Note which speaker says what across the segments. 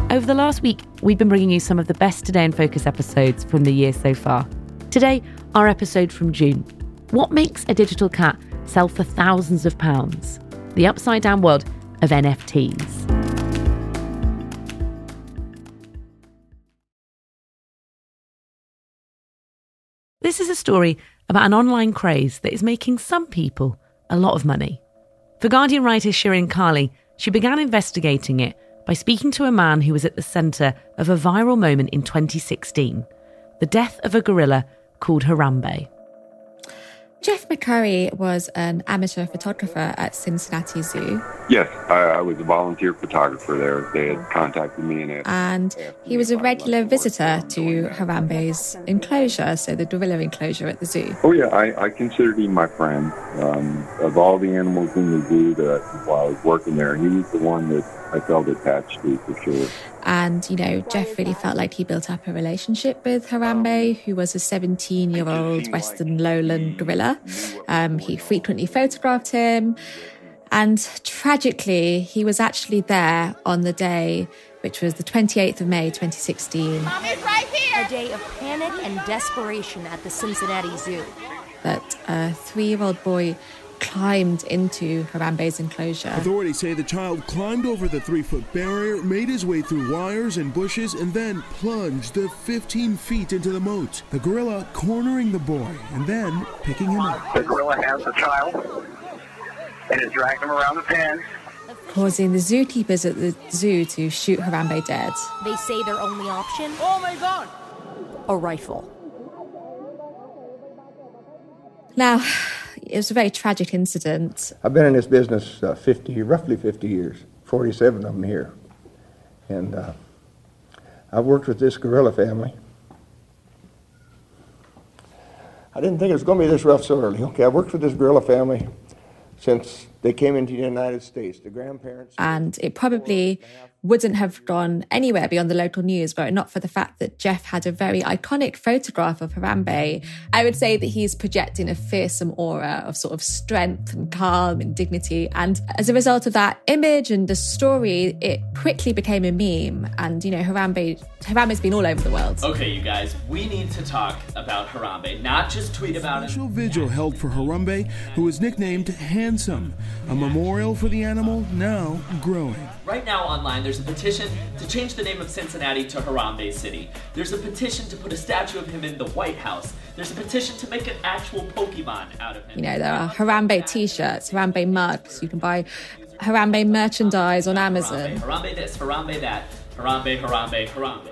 Speaker 1: Over the last week, we've been bringing you some of the best Today in Focus episodes from the year so far. Today, our episode from June. What makes a digital cat sell for thousands of pounds? The upside down world of NFTs. This is a story about an online craze that is making some people a lot of money. For Guardian writer Shirin Kali, she began investigating it by speaking to a man who was at the centre of a viral moment in 2016, the death of a gorilla called Harambe.
Speaker 2: Jeff McCurry was an amateur photographer at Cincinnati Zoo.
Speaker 3: Yes, I was a volunteer photographer there. They had contacted me
Speaker 2: and he was a regular visitor to Harambe's enclosure, so the gorilla enclosure at the zoo.
Speaker 3: Oh yeah, I considered him my friend. Of all the animals in the zoo that while I was working there, he was the one that I felt attached to for sure.
Speaker 2: And, Jeff really felt like he built up a relationship with Harambe, who was a 17-year-old Western lowland gorilla. He frequently photographed him. And tragically, he was actually there on the day, which was the 28th of May, 2016.
Speaker 4: Mommy's right here! A day of panic and desperation at the Cincinnati Zoo.
Speaker 2: That a 3-year-old boy climbed into Harambe's enclosure.
Speaker 5: Authorities say the child climbed over the 3-foot barrier, made his way through wires and bushes, and then plunged the 15 feet into the moat. The gorilla cornering the boy and then picking him up.
Speaker 6: The gorilla has the child and is dragging him around the pen,
Speaker 2: causing the zookeepers at the zoo to shoot Harambe dead.
Speaker 4: They say their only option?
Speaker 7: Oh my God!
Speaker 4: A rifle.
Speaker 2: Now, it was a very tragic incident.
Speaker 8: I've been in this business roughly 50 years, 47 of them here. And I've worked with this gorilla family. I didn't think it was going to be this rough so early. Okay, I've worked with this gorilla family since they came into the United States. The grandparents...
Speaker 2: And it probably wouldn't have gone anywhere beyond the local news were it not for the fact that Jeff had a very iconic photograph of Harambe. I would say that he's projecting a fearsome aura of sort of strength and calm and dignity. And as a result of that image and the story, it quickly became a meme. And, Harambe's been all over the world.
Speaker 9: Okay, you guys, we need to talk about Harambe, not just tweet about it.
Speaker 5: Special vigil held for Harambe, who was nicknamed Handsome, a memorial for the animal now growing.
Speaker 9: Right now online, there's a petition to change the name of Cincinnati to Harambe City. There's a petition to put a statue of him in the White House. There's a petition to make an actual Pokemon out of him.
Speaker 2: There are Harambe t-shirts, Harambe mugs. You can buy Harambe merchandise on Amazon.
Speaker 9: Harambe this, Harambe that, Harambe, Harambe, Harambe.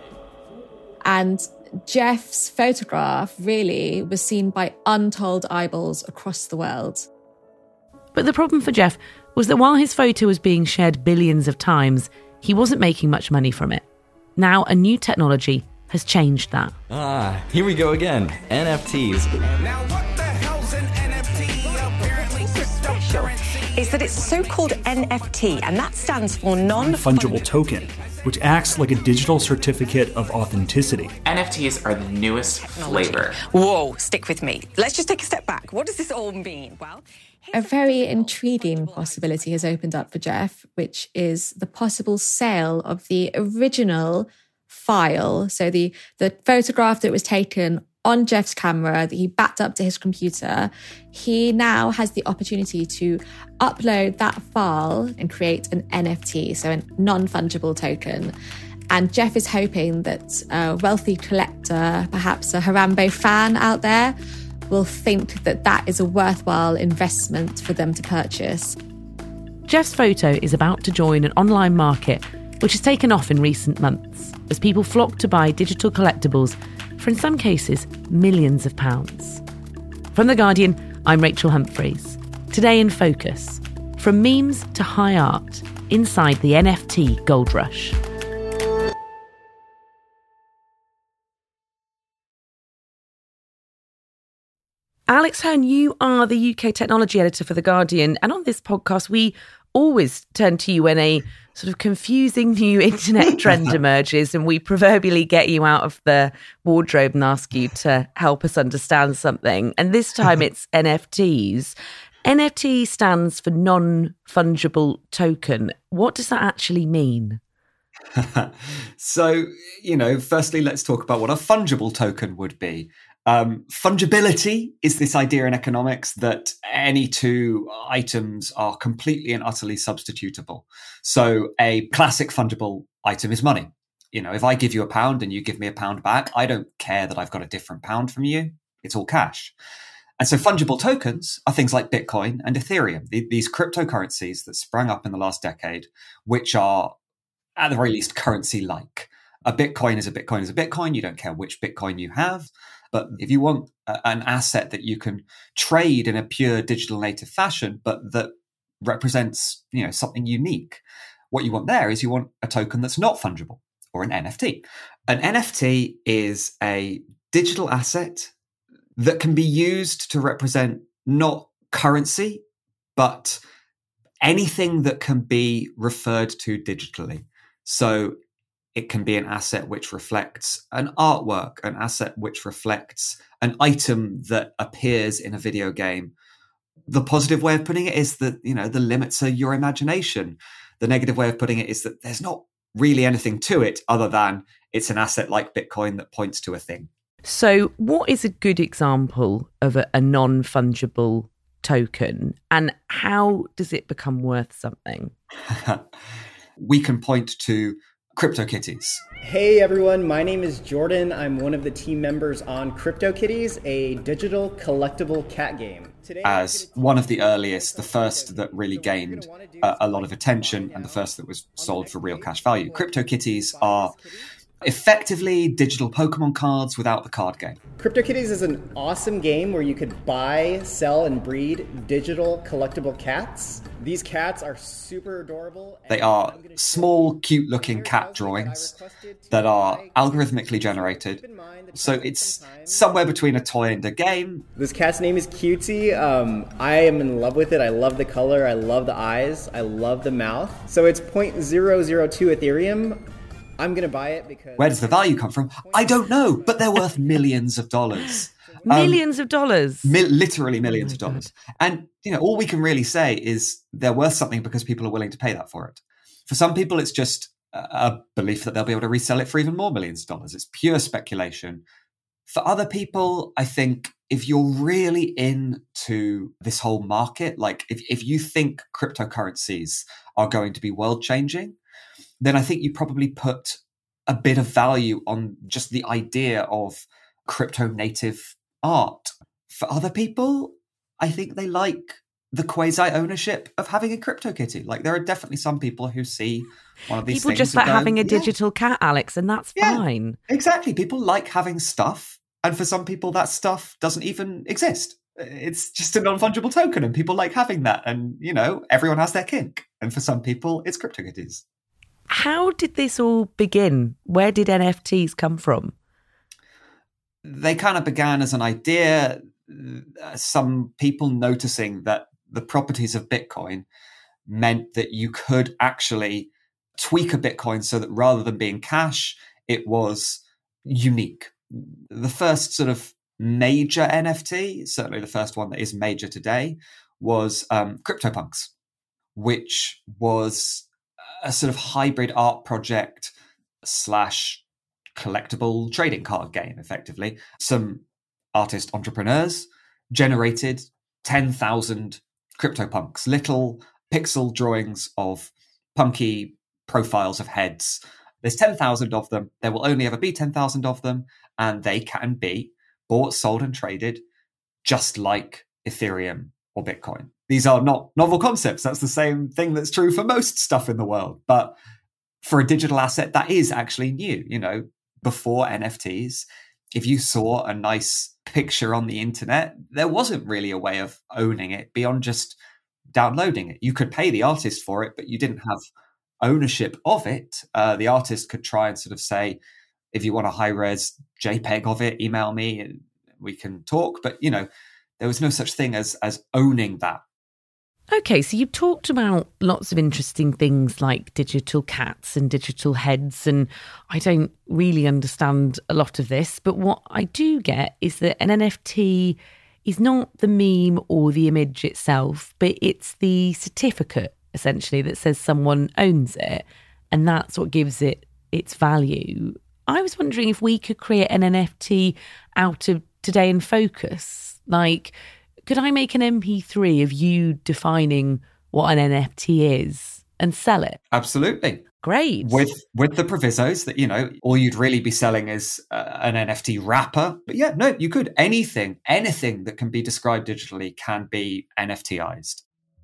Speaker 2: And Jeff's photograph really was seen by untold eyeballs across the world.
Speaker 1: But the problem for Jeff was that while his photo was being shared billions of times, he wasn't making much money from it. Now, a new technology has changed that.
Speaker 10: Here we go again. NFTs.
Speaker 11: Now what the hell's an NFT? Apparently special
Speaker 12: is that it's so-called NFT, and that stands for
Speaker 13: non-fungible token, which acts like a digital certificate of authenticity.
Speaker 14: NFTs are the newest flavor.
Speaker 12: Whoa, stick with me. Let's just take a step back. What does this all mean? Well,
Speaker 2: a very intriguing possibility has opened up for Jeff, which is the possible sale of the original file. So the photograph that was taken on Jeff's camera that he backed up to his computer. He now has the opportunity to upload that file and create an NFT, so a non-fungible token. And Jeff is hoping that a wealthy collector, perhaps a Harambe fan out there, will think that that is a worthwhile investment for them to purchase.
Speaker 1: Jeff's photo is about to join an online market which has taken off in recent months as people flock to buy digital collectibles for, in some cases, millions of pounds. From The Guardian, I'm Rachel Humphreys. Today in Focus, from memes to high art, inside the NFT gold rush. Alex Hearn, you are the UK technology editor for The Guardian, and on this podcast we always turn to you when a sort of confusing new internet trend emerges, and we proverbially get you out of the wardrobe and ask you to help us understand something. And this time it's NFTs. NFT stands for non-fungible token. What does that actually mean?
Speaker 7: So, firstly, let's talk about what a fungible token would be. Fungibility is this idea in economics that any two items are completely and utterly substitutable. So a classic fungible item is money. If I give you £1 and you give me £1 back, I don't care that I've got a different pound from you. It's all cash. And so fungible tokens are things like Bitcoin and Ethereum, these cryptocurrencies that sprang up in the last decade, which are at the very least currency-like. A Bitcoin is a Bitcoin is a Bitcoin. You don't care which Bitcoin you have. But if you want an asset that you can trade in a pure digital native fashion, but that represents, something unique, what you want there is you want a token that's not fungible, or an NFT. An NFT is a digital asset that can be used to represent not currency, but anything that can be referred to digitally. So it can be an asset which reflects an artwork, an asset which reflects an item that appears in a video game. The positive way of putting it is that, the limits are your imagination. The negative way of putting it is that there's not really anything to it other than it's an asset like Bitcoin that points to a thing.
Speaker 1: So what is a good example of a non-fungible token, and how does it become worth something?
Speaker 7: We can point to CryptoKitties.
Speaker 15: Hey everyone, my name is Jordan. I'm one of the team members on CryptoKitties, a digital collectible cat game.
Speaker 7: As one of the earliest, the first that really gained a lot of attention and the first that was sold for real cash value. CryptoKitties are effectively digital Pokemon cards without the card game.
Speaker 15: CryptoKitties is an awesome game where you could buy, sell, and breed digital collectible cats. These cats are super adorable.
Speaker 7: They are small, cute-looking cat drawings that are algorithmically generated. So it's somewhere between a toy and a game.
Speaker 15: This cat's name is Cutie. I am in love with it. I love the color. I love the eyes. I love the mouth. So it's 0.002 Ethereum. I'm going to buy it because...
Speaker 7: Where does the value come from? I don't know, but they're worth millions of dollars.
Speaker 1: Millions of dollars?
Speaker 7: Literally millions of dollars. And, all we can really say is they're worth something because people are willing to pay that for it. For some people, it's just a belief that they'll be able to resell it for even more millions of dollars. It's pure speculation. For other people, I think if you're really into this whole market, like if you think cryptocurrencies are going to be world-changing, then I think you probably put a bit of value on just the idea of crypto native art. For other people, I think they like the quasi-ownership of having a CryptoKitty. Like there are definitely some people who see one of these
Speaker 1: people
Speaker 7: things.
Speaker 1: People just like having a digital cat, Alex, and that's fine.
Speaker 7: Exactly. People like having stuff. And for some people, that stuff doesn't even exist. It's just a non-fungible token and people like having that. And, everyone has their kink. And for some people, it's CryptoKitties.
Speaker 1: How did this all begin? Where did NFTs come from?
Speaker 7: They kind of began as an idea, some people noticing that the properties of Bitcoin meant that you could actually tweak a Bitcoin so that rather than being cash, it was unique. The first sort of major NFT, certainly the first one that is major today, was CryptoPunks, which was a sort of hybrid art project / collectible trading card game, effectively. Some artist entrepreneurs generated 10,000 CryptoPunks, little pixel drawings of punky profiles of heads. There's 10,000 of them. There will only ever be 10,000 of them, and they can be bought, sold, and traded just like Ethereum or Bitcoin. These are not novel concepts. That's the same thing that's true for most stuff in the world. But for a digital asset, that is actually new. Before NFTs, if you saw a nice picture on the internet, there wasn't really a way of owning it beyond just downloading it. You could pay the artist for it, but you didn't have ownership of it. The artist could try and sort of say, if you want a high-res JPEG of it, email me and we can talk. But, there was no such thing as owning that.
Speaker 1: Okay, so you've talked about lots of interesting things like digital cats and digital heads, and I don't really understand a lot of this, but what I do get is that an NFT is not the meme or the image itself, but it's the certificate, essentially, that says someone owns it. and that's what gives it its value. I was wondering if we could create an NFT out of Today in Focus. Like, could I make an MP3 of you defining what an NFT is and sell it?
Speaker 7: Absolutely.
Speaker 1: Great.
Speaker 7: With the provisos that, all you'd really be selling is an NFT wrapper. But yeah, no, you could. Anything that can be described digitally can be NFTized.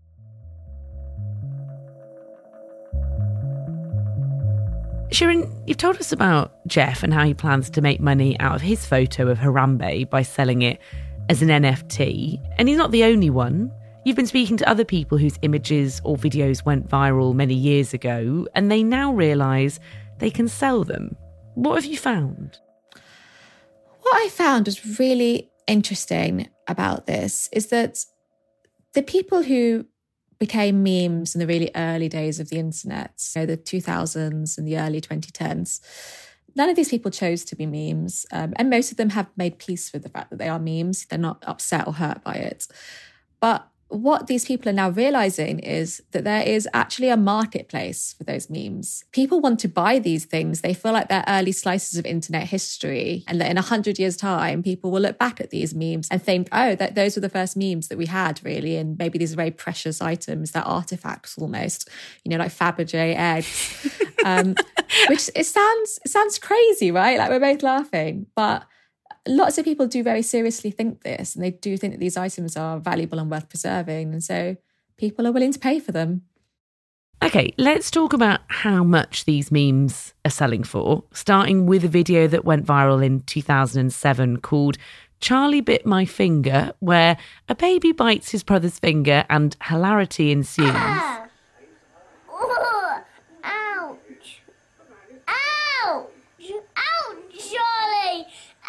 Speaker 1: Shirin, you've told us about Jeff and how he plans to make money out of his photo of Harambe by selling it as an NFT. And he's not the only one. You've been speaking to other people whose images or videos went viral many years ago, and they now realise they can sell them. What have you found?
Speaker 2: What I found was really interesting about this is that the people who became memes in the really early days of the internet, the 2000s and the early 2010s, none of these people chose to be memes. And most of them have made peace with the fact that they are memes. They're not upset or hurt by it. But what these people are now realizing is that there is actually a marketplace for those memes. People want to buy these things. They feel like they're early slices of internet history, and that in 100 years' time, people will look back at these memes and think, oh, that those were the first memes that we had, really. And maybe these are very precious items, they're artifacts almost, like Fabergé eggs, which it sounds crazy, right? Like, we're both laughing, but lots of people do very seriously think this, and they do think that these items are valuable and worth preserving. And so people are willing to pay for them.
Speaker 1: Okay, let's talk about how much these memes are selling for, starting with a video that went viral in 2007 called Charlie Bit My Finger, where a baby bites his brother's finger and hilarity ensues.
Speaker 16: Ah. Oh, ouch. Ouch. Ouch, Charlie.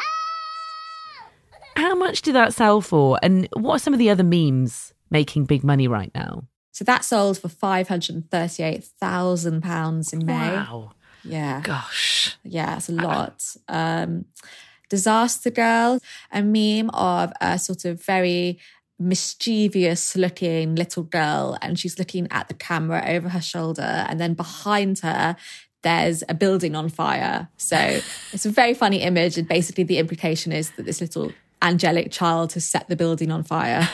Speaker 1: How much did that sell for? And what are some of the other memes making big money right now?
Speaker 2: So that sold for £538,000 in May.
Speaker 1: Wow.
Speaker 2: Yeah.
Speaker 1: Gosh.
Speaker 2: Yeah, it's a lot. Disaster Girl, a meme of a sort of very mischievous looking little girl, and she's looking at the camera over her shoulder, and then behind her there's a building on fire. So it's a very funny image, and basically the implication is that this little angelic child has set the building on fire.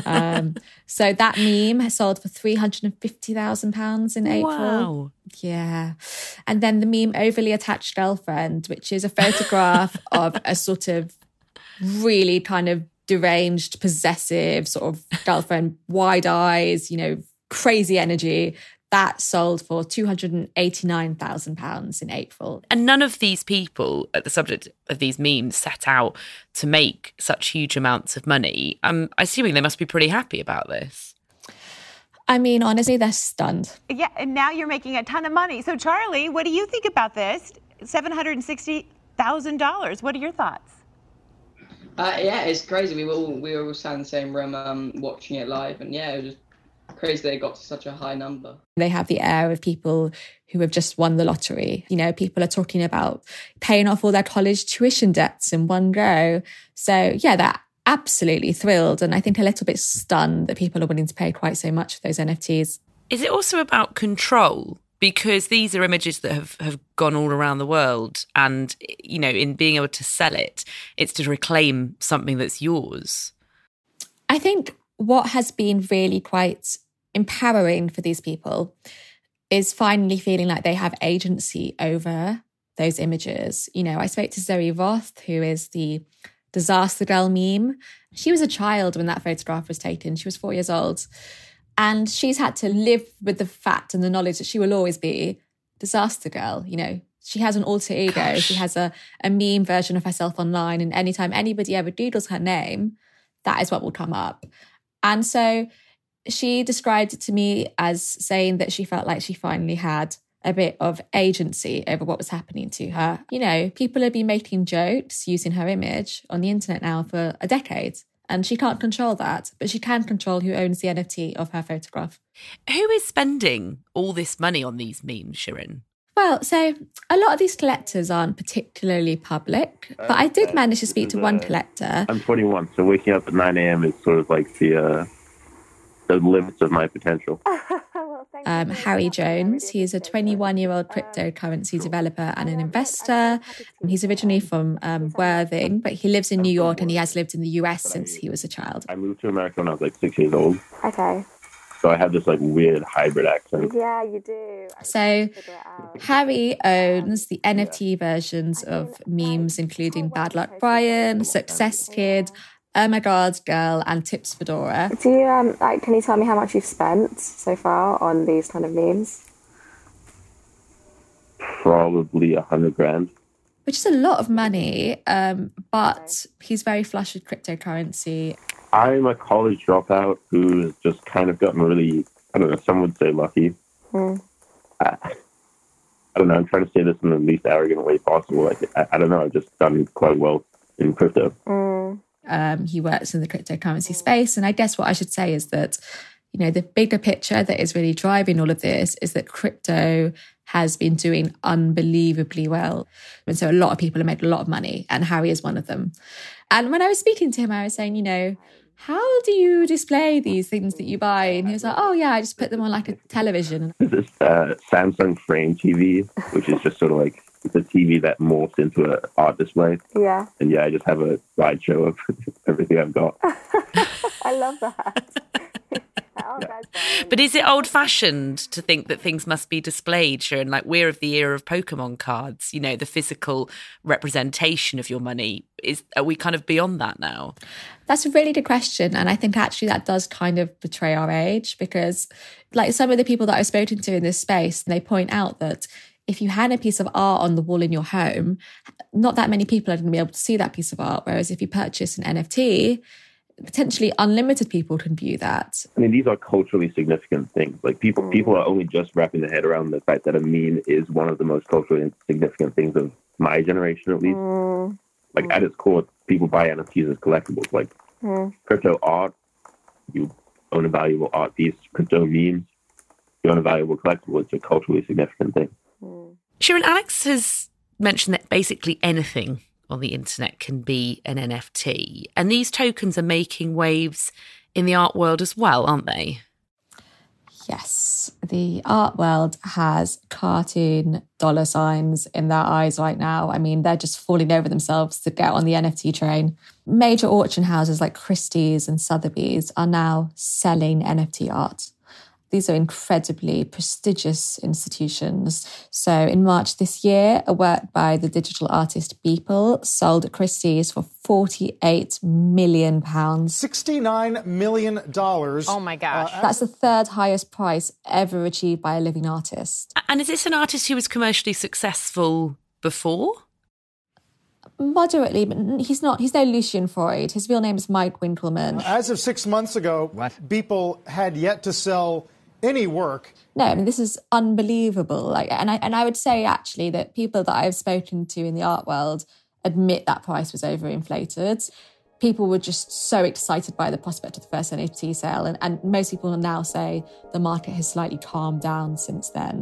Speaker 2: So that meme has sold for £350,000 in April.
Speaker 1: Wow.
Speaker 2: Yeah. And then the meme Overly Attached Girlfriend, which is a photograph of a sort of really kind of deranged, possessive sort of girlfriend, wide eyes, crazy energy. That sold for £289,000 in April.
Speaker 1: And none of these people at the subject of these memes set out to make such huge amounts of money. I'm assuming they must be pretty happy about this.
Speaker 2: I mean, honestly, they're stunned.
Speaker 17: Yeah, and now you're making a ton of money. So, Charlie, what do you think about this? $760,000. What are your thoughts?
Speaker 18: Yeah, it's crazy. We were all sat in the same room watching it live. And yeah, it was just crazy that it got to such a high number.
Speaker 2: They have the air of people who have just won the lottery. People are talking about paying off all their college tuition debts in one go. So yeah, they're absolutely thrilled, and I think a little bit stunned that people are willing to pay quite so much for those NFTs.
Speaker 1: Is it also about control? Because these are images that have gone all around the world, and, in being able to sell it, it's to reclaim something that's yours.
Speaker 2: I think what has been really quite empowering for these people is finally feeling like they have agency over those images. I spoke to Zoe Roth, who is the Disaster Girl meme. She was a child when that photograph was taken. She was 4 years old. And she's had to live with the fact and the knowledge that she will always be Disaster Girl. She has an alter ego. Gosh. She has a meme version of herself online. And anytime anybody ever doodles her name, that is what will come up. And so she described it to me as saying that she felt like she finally had a bit of agency over what was happening to her. People have been making jokes using her image on the internet now for a decade, and she can't control that, but she can control who owns the NFT of her photograph.
Speaker 1: Who is spending all this money on these memes, Shirin?
Speaker 2: Well, so a lot of these collectors aren't particularly public, but I did manage to speak to one collector.
Speaker 3: I'm 21, so waking up at 9 a.m. is sort of like the limits of my potential.
Speaker 17: Well,
Speaker 2: Harry Jones. He is a 21-year-old cryptocurrency developer and an investor. He's originally from Worthing, but he lives in New York and he has lived in the US since he was a child.
Speaker 3: I moved to America when I was like 6 years old.
Speaker 19: Okay.
Speaker 3: So I have this like weird hybrid accent.
Speaker 19: Yeah, you do.
Speaker 2: So Harry owns the NFT versions of memes, including Bad Luck Brian, Success Kid, Oh My God Girl, and Tips Fedora.
Speaker 19: Do you can you tell me how much you've spent so far on these kind of memes?
Speaker 3: Probably $100,000.
Speaker 2: Which is a lot of money, but he's very flush with cryptocurrency.
Speaker 3: I'm a college dropout who's just kind of gotten really, I don't know, some would say lucky. I don't know, I'm trying to say this in the least arrogant way possible. Like, I don't know, I've just done quite well in crypto.
Speaker 2: He works in the cryptocurrency space. And I guess what I should say is that, you know, the bigger picture that is really driving all of this is that crypto has been doing unbelievably well. And so a lot of people have made a lot of money, and Harry is one of them. And when I was speaking to him, I was saying, you know, how do you display these things that you buy? And he was like, oh, yeah, I just put them on like a television.
Speaker 3: There's this Samsung Frame TV, which is just sort of like, it's a TV that morphs into an art display.
Speaker 19: Yeah.
Speaker 3: And yeah, I just have a slideshow of everything I've got.
Speaker 19: I love that.
Speaker 1: But is it old-fashioned to think that things must be displayed, Sharon? Like, we're of the era of Pokemon cards, you know, the physical representation of your money. Are we kind of beyond that now?
Speaker 2: That's a really good question. And I think actually that does kind of betray our age, because like some of the people that I've spoken to in this space, they point out that if you had a piece of art on the wall in your home, not that many people are going to be able to see that piece of art. Whereas if you purchase an NFT, potentially unlimited people can view that.
Speaker 3: I mean, these are culturally significant things. Like people are only just wrapping their head around the fact that a meme is one of the most culturally significant things of my generation, at least. Like at its core, people buy NFTs as collectibles. Like crypto art, you own a valuable art piece. Crypto memes, you own a valuable collectible. It's a culturally significant thing.
Speaker 1: Sharon, Alex has mentioned that basically anything on the internet can be an NFT. And these tokens are making waves in the art world as well, aren't they?
Speaker 2: Yes. The art world has cartoon dollar signs in their eyes right now. I mean, they're just falling over themselves to get on the NFT train. Major auction houses like Christie's and Sotheby's are now selling NFT art. These are incredibly prestigious institutions. So in March this year, a work by the digital artist Beeple sold at Christie's for £48 million.
Speaker 20: $69 million.
Speaker 17: Oh my gosh.
Speaker 2: That's the third highest price ever achieved by a living artist.
Speaker 1: And is this an artist who was commercially successful before?
Speaker 2: Moderately, but he's not. He's no Lucian Freud. His real name is Mike Winkelmann.
Speaker 20: As of 6 months ago, Beeple had yet to sell any work.
Speaker 2: No, I mean, this is unbelievable. And I would say actually that people that I've spoken to in the art world admit that price was overinflated. People were just so excited by the prospect of the first NFT sale, and most people now say the market has slightly calmed down since then.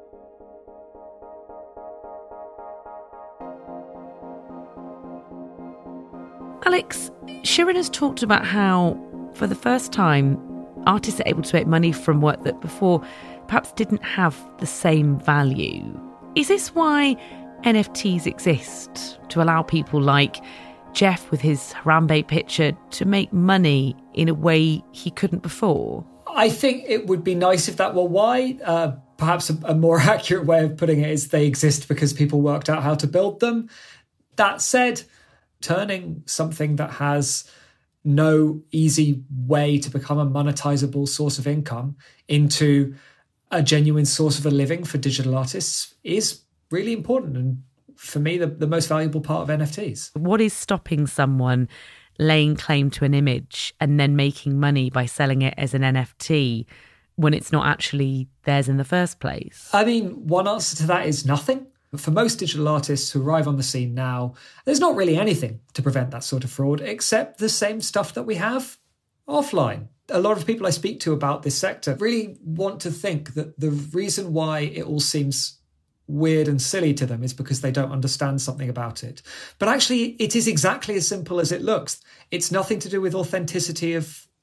Speaker 1: Alex, Sharon has talked about how, for the first time, artists are able to make money from work that before perhaps didn't have the same value. Is this why NFTs exist? To allow people like Jeff with his Harambe picture to make money in a way he couldn't before?
Speaker 13: I think it would be nice if that were why. Perhaps a more accurate way of putting it is they exist because people worked out how to build them. That said, turning something that has no easy way to become a monetizable source of income into a genuine source of a living for digital artists is really important. And for me, the most valuable part of NFTs.
Speaker 1: What is stopping someone laying claim to an image and then making money by selling it as an NFT when it's not actually theirs in the first place?
Speaker 13: I mean, one answer to that is nothing. For most digital artists who arrive on the scene now, there's not really anything to prevent that sort of fraud, except the same stuff that we have offline. A lot of people I speak to about this sector really want to think that the reason why it all seems weird and silly to them is because they don't understand something about it. But actually, it is exactly as simple as it looks. It's nothing to do with authenticity of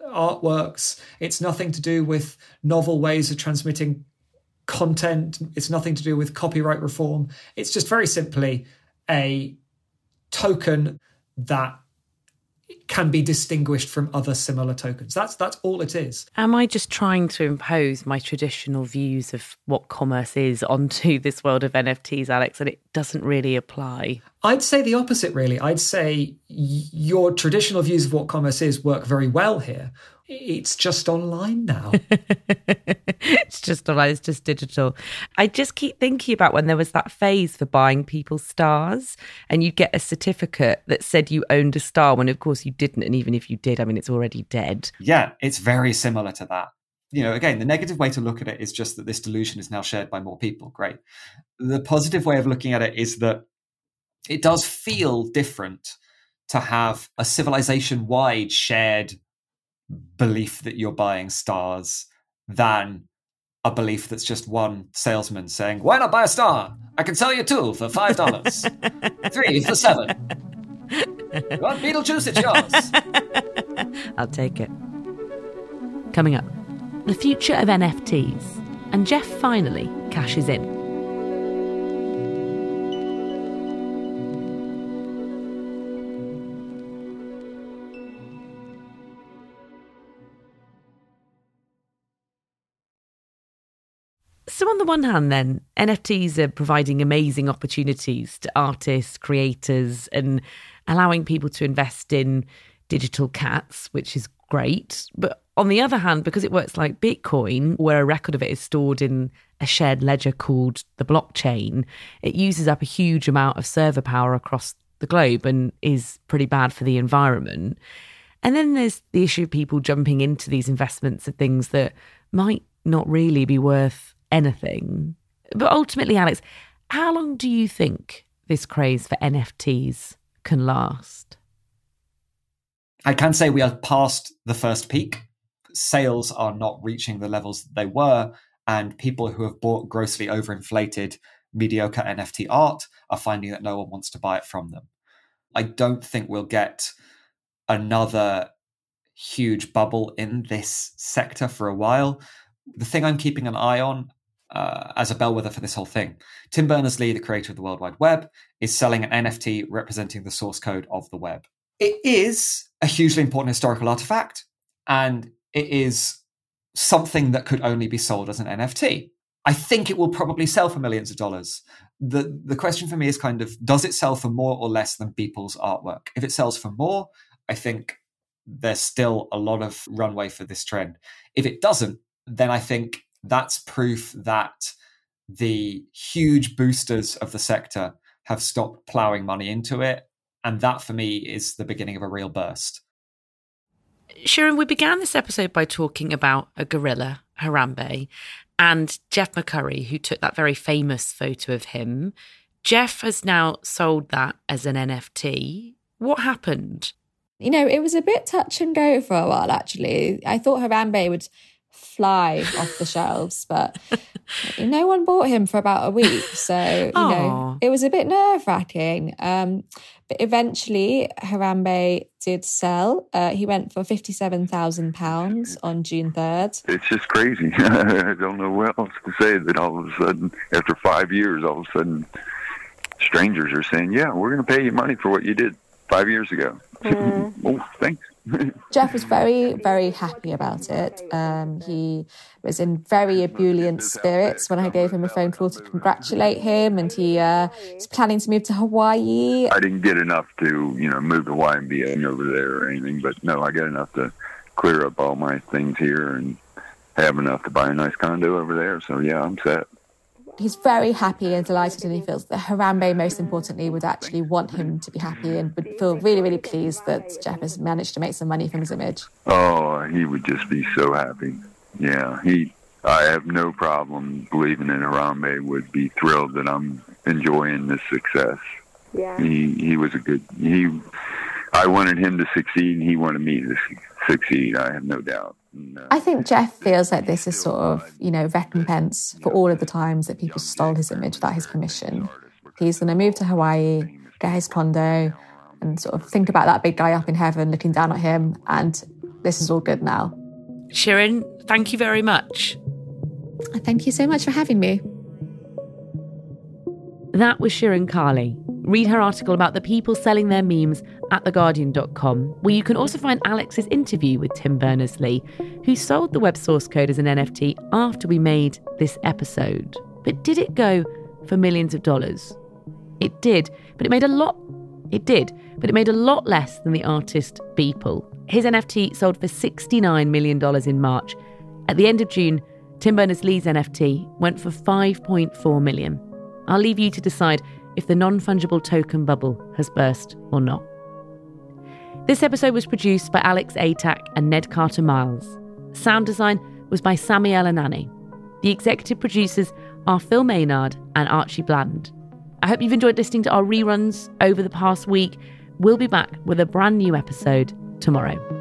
Speaker 13: artworks. It's nothing to do with novel ways of transmitting content. It's nothing to do with copyright reform. It's just very simply a token that can be distinguished from other similar tokens. That's all it is.
Speaker 1: Am I just trying to impose my traditional views of what commerce is onto this world of NFTs, Alex, and it doesn't really apply?
Speaker 13: I'd say the opposite, really. I'd say your traditional views of what commerce is work very well here. It's just online now.
Speaker 1: It's just online, it's just digital. I just keep thinking about when there was that phase for buying people's stars and you'd get a certificate that said you owned a star when of course you didn't. And even if you did, I mean, it's already dead.
Speaker 7: Yeah, it's very similar to that. You know, again, the negative way to look at it is just that this delusion is now shared by more people. Great. The positive way of looking at it is that it does feel different to have a civilization-wide shared belief that you're buying stars than a belief that's just one salesman saying, why not buy a star? I can sell you 2 for $5. 3 for $7. You want Beetlejuice? It's yours.
Speaker 1: I'll take it. Coming up, the future of NFTs, and Jeff finally cashes in. So on the one hand then, NFTs are providing amazing opportunities to artists, creators, and allowing people to invest in digital cats, which is great. But on the other hand, because it works like Bitcoin, where a record of it is stored in a shared ledger called the blockchain, it uses up a huge amount of server power across the globe and is pretty bad for the environment. And then there's the issue of people jumping into these investments of things that might not really be worth anything. But ultimately, Alex, how long do you think this craze for NFTs can last?
Speaker 7: I can say we are past the first peak. Sales are not reaching the levels that they were, and people who have bought grossly overinflated, mediocre NFT art are finding that no one wants to buy it from them. I don't think we'll get another huge bubble in this sector for a while. The thing I'm keeping an eye on as a bellwether for this whole thing, Tim Berners-Lee, the creator of the World Wide Web, is selling an NFT representing the source code of the web. It is a hugely important historical artifact, and it is something that could only be sold as an NFT. I think it will probably sell for millions of dollars. The question for me is kind of, does it sell for more or less than Beeple's artwork? If it sells for more, I think there's still a lot of runway for this trend. If it doesn't, then I think that's proof that the huge boosters of the sector have stopped ploughing money into it. And that, for me, is the beginning of a real burst.
Speaker 1: Sharon, we began this episode by talking about a gorilla, Harambe, and Jeff McCurry, who took that very famous photo of him. Jeff has now sold that as an NFT. What happened?
Speaker 2: You know, it was a bit touch and go for a while, actually. I thought Harambe would fly off the shelves, but no one bought him for about a week. So, you know, it was a bit nerve-wracking. But eventually, Harambe did sell. He went for £57,000 on June 3rd.
Speaker 21: It's just crazy. I don't know what else to say, that all of a sudden, after 5 years, all of a sudden, strangers are saying, yeah, we're going to pay you money for what you did 5 years ago. Oh, thanks.
Speaker 2: Jeff was very, very happy about it. He was in very ebullient spirits when I gave him a phone call to congratulate him, and he is planning to move to Hawaii.
Speaker 21: I didn't get enough to, move to YMBA over there or anything, but no, I got enough to clear up all my things here and have enough to buy a nice condo over there. So yeah, I'm set.
Speaker 2: He's very happy and delighted, and he feels that Harambe, most importantly, would actually want him to be happy and would feel really, really pleased that Jeff has managed to make some money from his image.
Speaker 21: Oh, he would just be so happy. Yeah, I have no problem believing that Harambe would be thrilled that I'm enjoying this success. Yeah. He was I wanted him to succeed, and he wanted me to succeed. I have no doubt.
Speaker 2: I think Jeff feels like this is sort of, recompense for all of the times that people stole his image without his permission. He's going to move to Hawaii, get his condo, and sort of think about that big guy up in heaven looking down at him and this is all good now.
Speaker 1: Shirin, thank you very much.
Speaker 2: Thank you so much for having me.
Speaker 1: That was Shirin Kali. Read her article about the people selling their memes at theguardian.com, where you can also find Alex's interview with Tim Berners-Lee, who sold the web source code as an NFT after we made this episode. But did it go for millions of dollars? It did, but it made a lot less than the artist Beeple. His NFT sold for $69 million in March. At the end of June, Tim Berners-Lee's NFT went for $5.4 million. I'll leave you to decide if the non-fungible token bubble has burst or not. This episode was produced by Alex Atack and Ned Carter-Miles. Sound design was by Sami Elanani. The executive producers are Phil Maynard and Archie Bland. I hope you've enjoyed listening to our reruns over the past week. We'll be back with a brand new episode tomorrow.